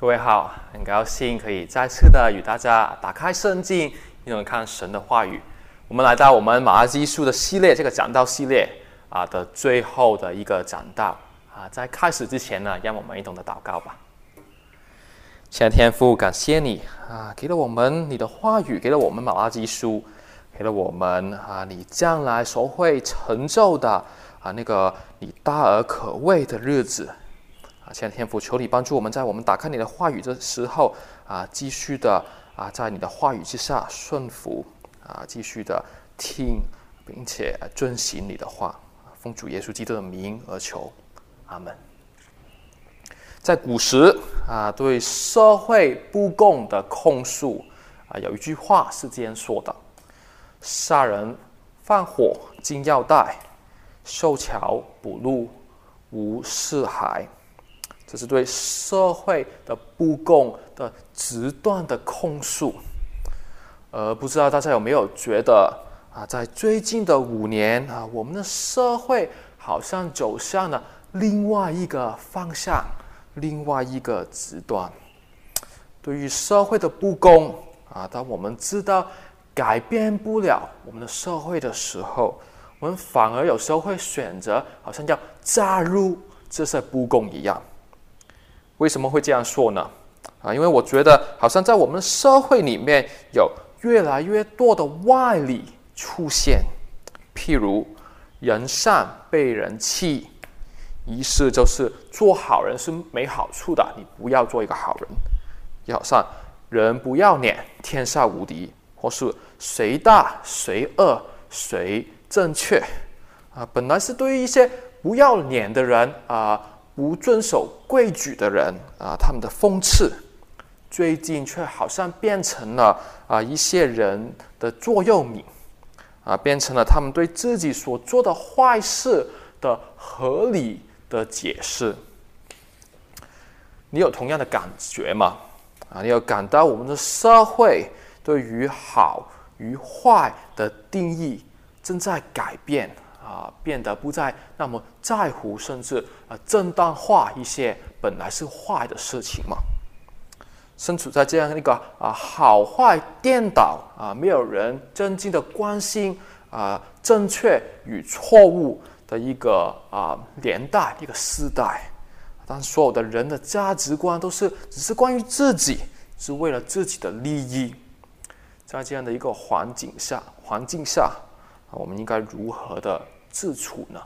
各位好，很高兴可以再次的与大家打开圣经，一同看神的话语。我们来到我们马拉基书的系列，这个讲道系列的最后的一个讲道在开始之前呢，让我们一同的祷告吧。亲爱的天父，感谢你给了我们你的话语，给了我们马拉基书，给了我们你将来所会成就的那个你大而可畏的日子。亲爱的天父，求你帮助我们，在我们打开你的话语的时候继续的在你的话语之下顺服继续的听，并且遵行你的话。奉主耶稣基督的名而求，阿门。在古时对社会不公的控诉有一句话是这样说的：杀人放火金腰带，受桥补路无四骸。这是对社会的不公的直断的控诉。不知道大家有没有觉得在最近的5年我们的社会好像走向了另外一个方向，另外一个极端。对于社会的不公当我们知道改变不了我们的社会的时候，我们反而有时候会选择好像要加入这些不公一样。为什么会这样说呢？因为我觉得好像在我们社会里面有越来越多的歪理出现，譬如人善被人欺，意思就是做好人是没好处的，你不要做一个好人。也好像人不要脸天下无敌，或是谁大谁恶谁正确本来是对于一些不要脸的人不遵守规矩的人他们的讽刺，最近却好像变成了一些人的座右铭变成了他们对自己所做的坏事的合理的解释。你有同样的感觉吗？你有感到我们的社会对于好与坏的定义正在改变变得不再那么在乎，甚至正当化一些本来是坏的事情吗？身处在这样一个好坏颠倒没有人真正的关心正确与错误的一个年代，一个时代，当所有的人的价值观都是只是关于自己，是为了自己的利益。在这样的一个环境下我们应该如何的自处呢？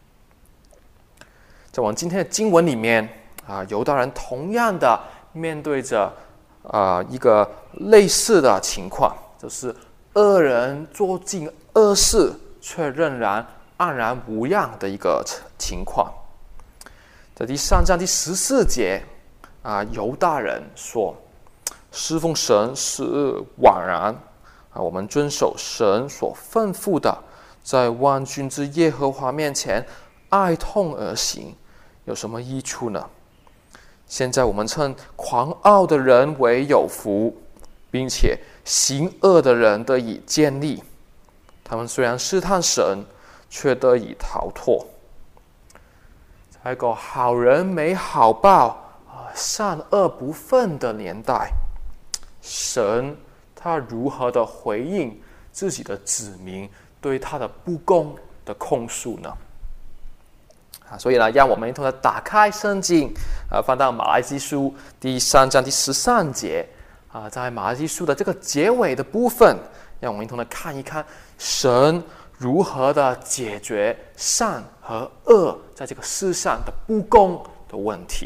在我们今天的经文里面犹大人同样的面对着一个类似的情况，就是恶人做尽恶事却仍然安然无恙的一个情况。在第3章第14节犹大人说，侍奉神是枉然我们遵守神所吩咐的，在万军之耶和华面前哀痛而行，有什么益处呢？现在我们称狂傲的人为有福，并且行恶的人得以建立。他们虽然试探神，却得以逃脱。在一个好人没好报善恶不分的年代，神他如何的回应自己的子民对他的不公的控诉呢？所以呢，让我们一同的打开圣经翻到马拉基书第3章第13节在马拉基书的这个结尾的部分，让我们一同的看一看神如何的解决善和恶在这个世上的不公的问题。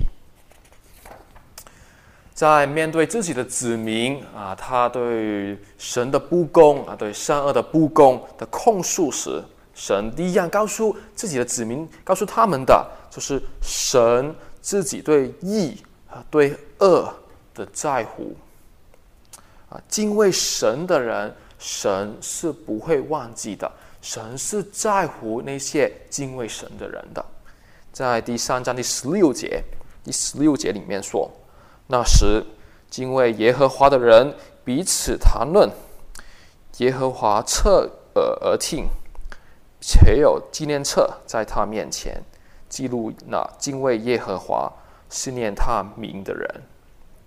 在面对自己的子民他对神的不公对善恶的不公的控诉时，神第一样告诉自己的子民，告诉他们的就是神自己对义对恶的在乎敬畏神的人，神是不会忘记的，神是在乎那些敬畏神的人的。在第3章第16节里面说，那时敬畏耶和华的人彼此谈论，耶和华侧耳而听，且有纪念册在他面前，记录那敬畏耶和华思念他名的人。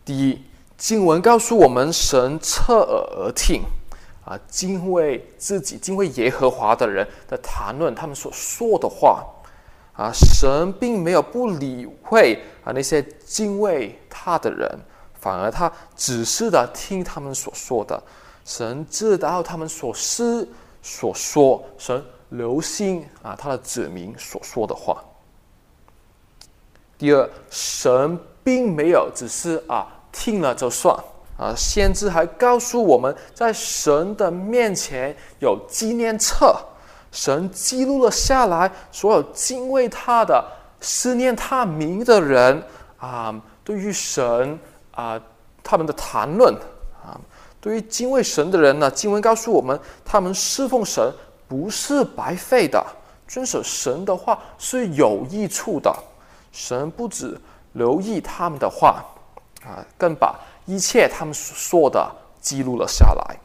第一，经文告诉我们，神侧耳而听，敬畏自己、敬畏耶和华的人的谈论，他们所说的话，神并没有不理会那些敬畏他的人，反而他仔细的听他们所说的。神知道他们所思所说，神留心他的子民所说的话。第二，神并没有只是听了就算，先知还告诉我们，在神的面前有纪念册，神记录了下来所有敬畏他的、思念他名的人对于神他们的谈论对于敬畏神的人呢，经文告诉我们，他们侍奉神不是白费的，遵守神的话是有益处的。神不只留意他们的话更把一切他们所说的记录了下来。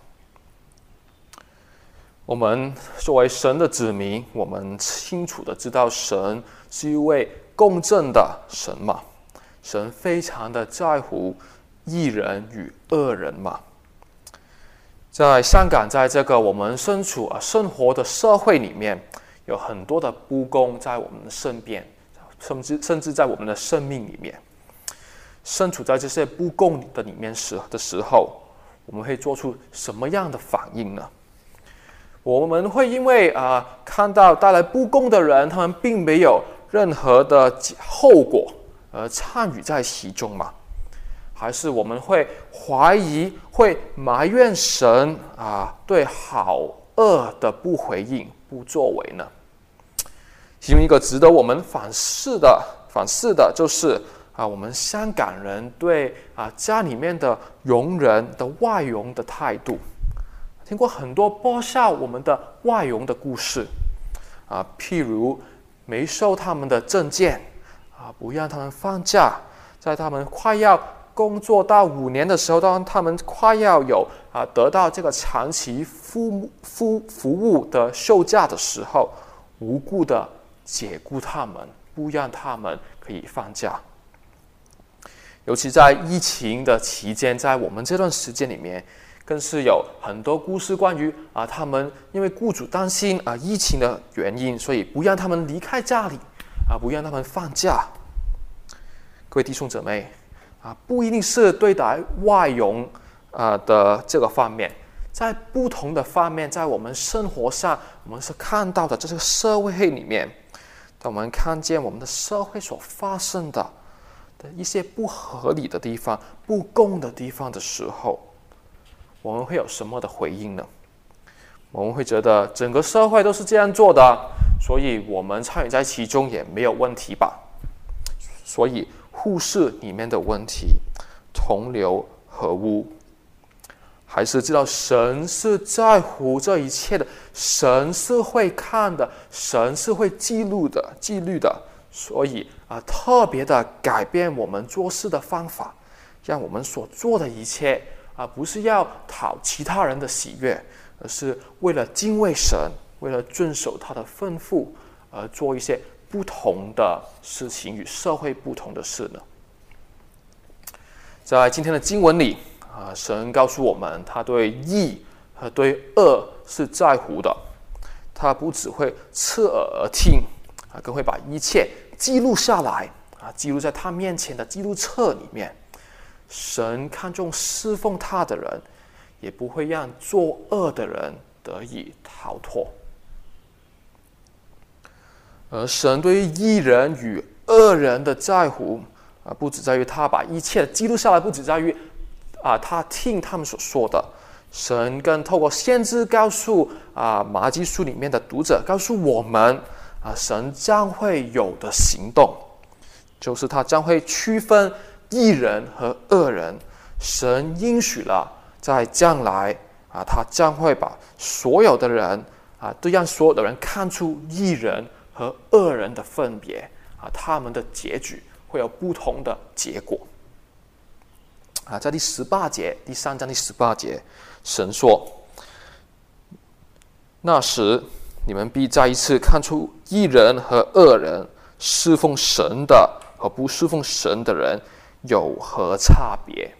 我们作为神的子民，我们清楚的知道神是一位公正的神嘛，神非常的在乎义人与恶人嘛。在香港，在这个我们身处生活的社会里面，有很多的不公在我们的身边，甚至在我们的生命里面。身处在这些不公的里面的时候，我们会做出什么样的反应呢？我们会因为看到带来不公的人，他们并没有任何的后果而参与在其中吗？还是我们会怀疑、会埋怨神对好恶的不回应、不作为呢？其中一个值得我们反思的就是我们香港人对家里面的佣人的外佣的态度。听过很多剥削我们的外佣的故事譬如没收他们的证件不让他们放假，在他们快要工作到5年的时候，当他们快要有得到这个长期服务的休假的时候，无故的解雇他们，不让他们可以放假。尤其在疫情的期间，在我们这段时间里面，更是有很多故事关于他们因为雇主担心疫情的原因，所以不让他们离开家里不让他们放假。各位弟兄姊妹不一定是对待外佣的这个方面，在不同的方面，在我们生活上，我们是看到的这个社会里面，当我们看见我们的社会所发生的一些不合理的地方、不公的地方的时候，我们会有什么的回应呢？我们会觉得整个社会都是这样做的，所以我们参与在其中也没有问题吧？所以忽视里面的问题，同流合污，还是知道神是在乎这一切的，神是会看的，神是会记律的，所以特别的改变我们做事的方法，让我们所做的一切不是要讨其他人的喜悦，而是为了敬畏神，为了遵守他的吩咐而做一些不同的事情，与社会不同的事呢？在今天的经文里神告诉我们，他对义和对恶是在乎的，他不只会侧耳而听更会把一切记录下来记录在他面前的记录册里面。神看重侍奉他的人，也不会让作恶的人得以逃脱。而神对于义人与恶人的在乎不只在于他把一切记录下来，不只在于他听他们所说的，神更透过先知告诉马拉基书里面的读者，告诉我们神将会有的行动，就是他将会区分义人和恶人。神应许了在将来他将会把所有的人都让所有的人看出义人和恶人的分别他们的结局会有不同的结果在第3章第18节，神说：那时你们必再一次看出义人和恶人，侍奉神的和不侍奉神的人， 有何差别？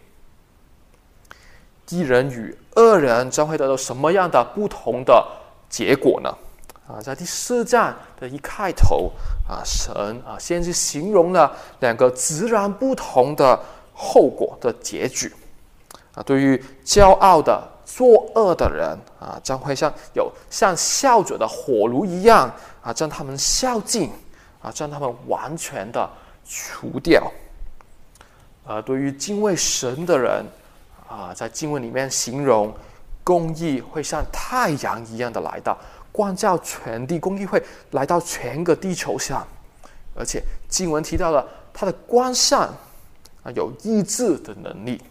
一人与恶人将会得到什么样的不同的结果呢？在第4章的一开头，神先是形容了2个截然不同的后果的结局。对于骄傲的作恶的人，将会像烧着的火炉一样，将他们烧尽，将他们完全的除掉。对于敬畏神的人，在经文里面形容公义会像太阳一样的来到，光照全地，公义会来到全个地球上，而且经文提到了它的光线有医治的能力。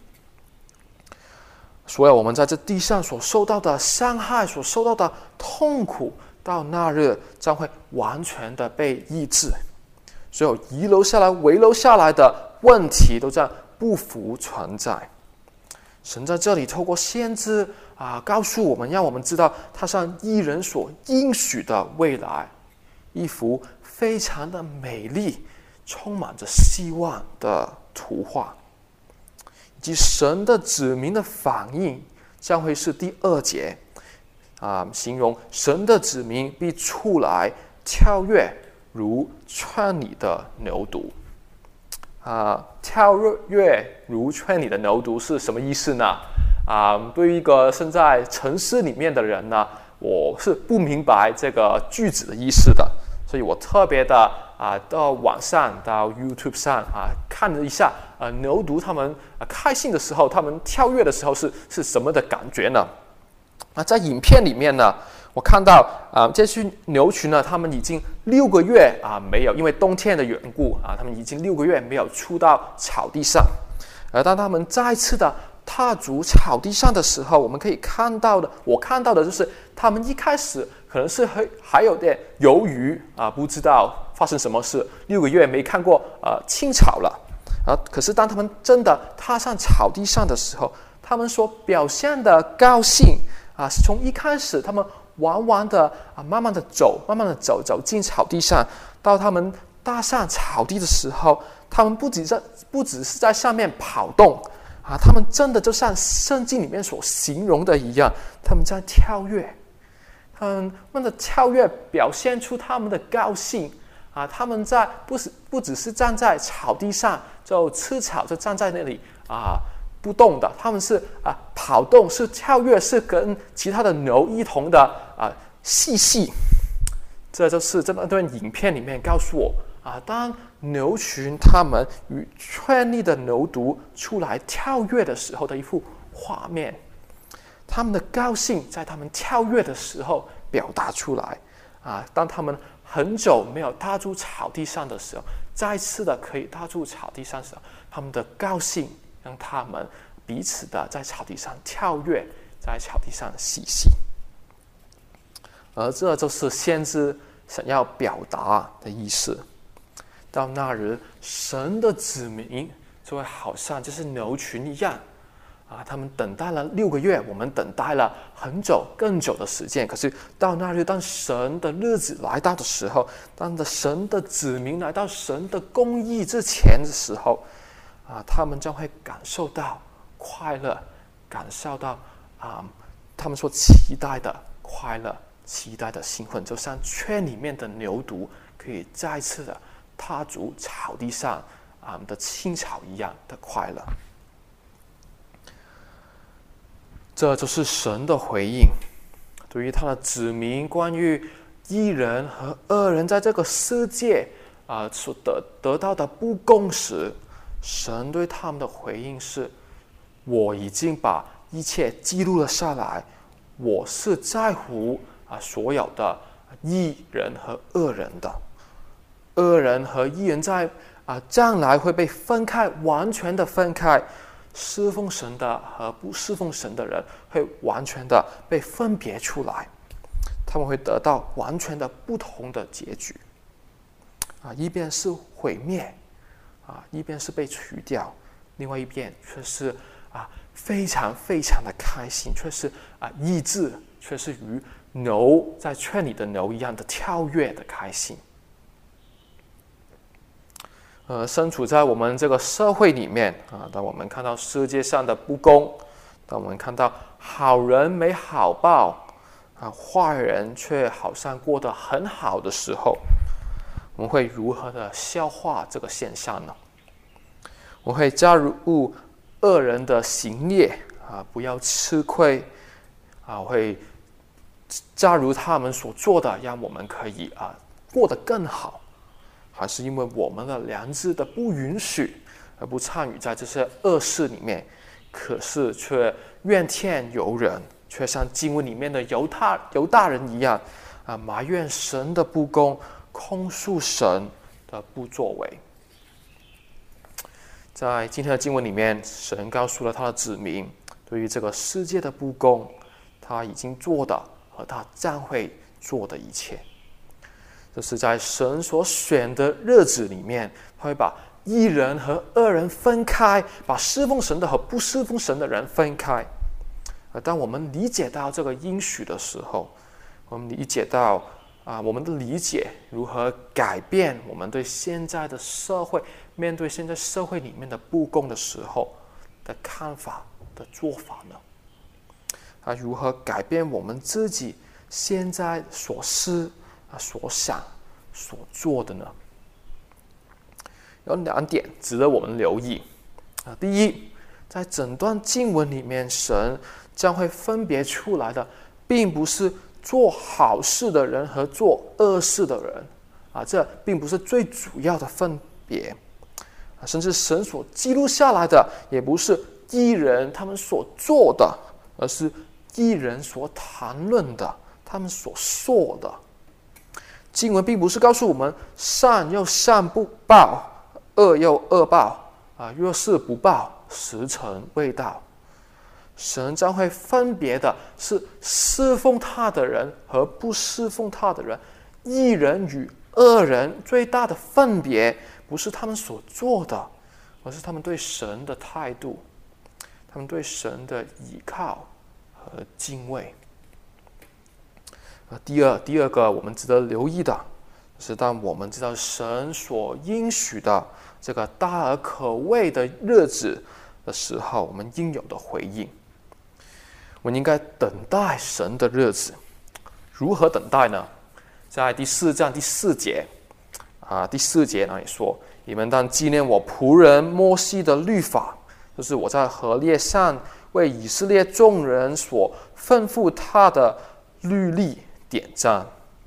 所有我们在这地上所受到的伤害，所受到的痛苦，到那日将会完全的被医治。所有遗留下来、遗留下来的问题，都将不复存在。神在这里透过先知告诉我们，让我们知道他向义人所应许的未来，一幅非常的美丽、充满着希望的图画。以及神的子民的反应将会是第2节，形容神的子民必出来跳跃，如圈里的牛犊。跳跃如圈里的牛犊是什么意思呢？对于一个身在城市里面的人呢，我是不明白这个句子的意思的，所以我特别的到网上到 YouTube 上看了一下牛犊他们开心的时候，他们跳跃的时候是什么的感觉呢？在影片里面呢，我看到这群牛群呢，他们已经6个月没有，因为冬天的缘故他们已经6个月没有出到草地上。而当他们再次的踏足草地上的时候，我看到的就是他们一开始可能是还有点犹豫不知道发生什么事，6个月没看过青草了可是当他们真的踏上草地上的时候，他们所表现的高兴是从一开始他们玩的慢慢的走进草地上，到他们踏上草地的时候，他们不只是在上面跑动他们真的就像圣经里面所形容的一样，他们在跳跃，他们的跳跃表现出他们的高兴他们不只是站在草地上就吃草，就站在那里不动的，他们是跑动，是跳跃，是跟其他的牛一同的嬉。这就是这段影片里面告诉我当牛群他们与圈里的牛犊出来跳跃的时候的一幅画面，他们的高兴在他们跳跃的时候表达出来当他们很久没有踏入草地上的时候，再次的可以踏入草地上的时候，他们的高兴让他们彼此的在草地上跳跃，在草地上嬉戏。而这就是先知想要表达的意思。到那日，神的子民就会好像就是牛群一样他们等待了6个月，我们等待了很久更久的时间。可是到那日，当神的日子来到的时候，当神的子民来到神的公义之前的时候他们将会感受到快乐，感受到他们所期待的快乐，期待的兴奋，就像圈里面的牛犊可以再次的踏足草地上的青草一样的快乐。这就是神的回应，对于他的子民关于义人和恶人在这个世界所得到的不公时，神对他们的回应是：我已经把一切记录了下来，我是在乎所有的义人和恶人的。恶人和义人在将来会被分开，完全的分开。侍奉神的和不侍奉神的人会完全的被分别出来，他们会得到完全的不同的结局一边是毁灭一边是被除掉，另外一边却是非常非常的开心，却是医治，却是与牛在圈里的牛一样的跳跃的开心。 身处在我们这个社会里面当我们看到世界上的不公，当我们看到好人没好报坏人却好像过得很好的时候，我们会如何的消化这个现象呢？我会加入恶人的行列不要吃亏我会加入他们所做的，让我们可以过得更好，还是因为我们的良知的不允许而不参与在这些恶事里面，可是却怨天尤人，却像经文里面的犹大人一样埋怨神的不公，控诉神的不作为。在今天的经文里面，神告诉了他的子民，对于这个世界的不公，他已经做的和他将会做的一切，这是在神所选的日子里面，他会把义人和恶人分开，把侍奉神的和不侍奉神的人分开。当我们理解到这个应许的时候，我们理解到我们的理解如何改变我们对现在的社会，面对现在社会里面的不公的时候的看法的做法呢？如何改变我们自己现在所思所想所做的呢？有2点值得我们留意第一，在整段经文里面，神将会分别出来的并不是做好事的人和做恶事的人这并不是最主要的分别甚至神所记录下来的也不是义人他们所做的，而是义人所谈论的，他们所说的。经文并不是告诉我们善又善不报，恶又恶报若是不报，时辰未到。神将会分别的是侍奉他的人和不侍奉他的人，义人与恶人最大的分别不是他们所做的，而是他们对神的态度，他们对神的倚靠和敬畏。第二个我们值得留意的是，当我们知道神所应许的这个大而可畏的日子的时候，我们应有的回应。我们应该等待神的日子。如何等待呢？在第4章第4节第4节那里说，你们当纪念我仆人摩西的律法，就是我在河烈上为以色列众人所吩咐他的律例典章。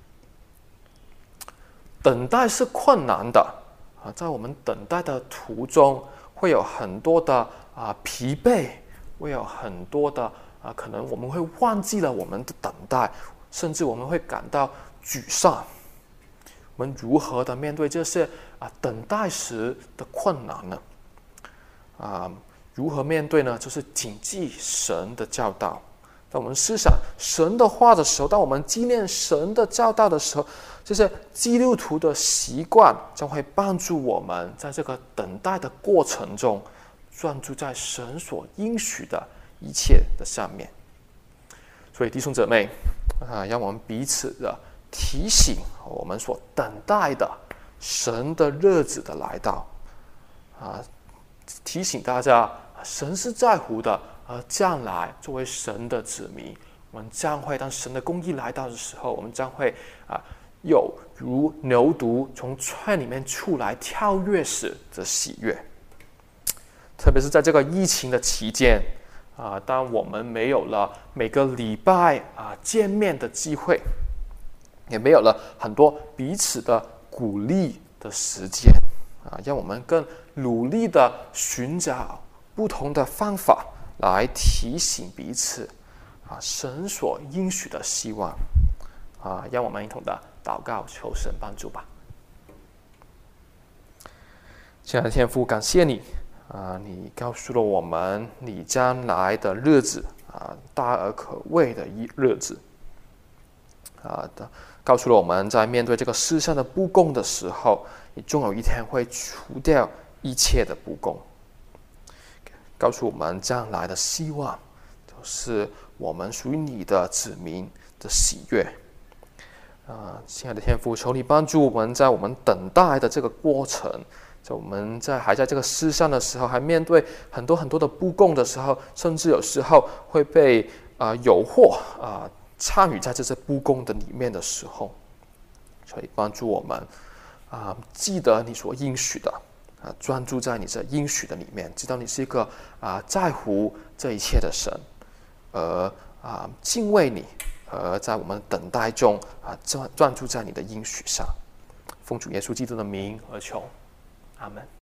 等待是困难的在我们等待的途中，会有很多的疲惫，会有很多的可能我们会忘记了我们的等待，甚至我们会感到沮丧。我们如何的面对这些等待时的困难呢？如何面对呢？就是谨记神的教导。当我们思想神的话的时候，当我们纪念神的教导的时候，这些基督徒的习惯将会帮助我们在这个等待的过程中，专注在神所应许的一切的上面。所以弟兄姊妹让我们彼此的提醒我们所等待的神的日子的来到提醒大家神是在乎的，而将来作为神的子民，我们将会当神的公义来到的时候，我们将会有如牛犊从圈里面出来跳跃时的喜悦。特别是在这个疫情的期间当我们没有了每个礼拜见面的机会，也没有了很多彼此的鼓励的时间让我们更努力的寻找不同的方法来提醒彼此神所应许的希望让我们一同的祷告，求神帮助吧。亲爱的天父，感谢你你告诉了我们你将来的日子大而可畏的日子告诉了我们在面对这个世上的不公的时候，你终有一天会除掉一切的不公。告诉我们将来的希望就是我们属于你的子民的喜悦亲爱的天父，求你帮助我们在我们等待的这个过程在我们还在这个世上的时候，还面对很多很多的不公的时候，甚至有时候会被诱惑参与在这些不公的里面的时候，所以帮助我们记得你所应许的专注在你这应许的里面，知道你是一个在乎这一切的神，而敬畏你，而在我们等待中专注在你的应许上。奉主耶稣基督的名而求，阿们。